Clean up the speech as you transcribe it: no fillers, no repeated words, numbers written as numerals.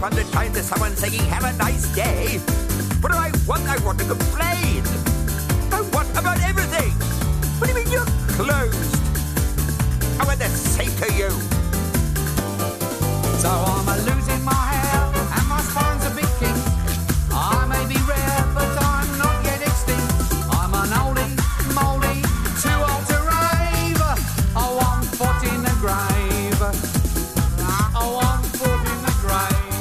500 times to someone saying, have a nice day. What do I want? I want to complain.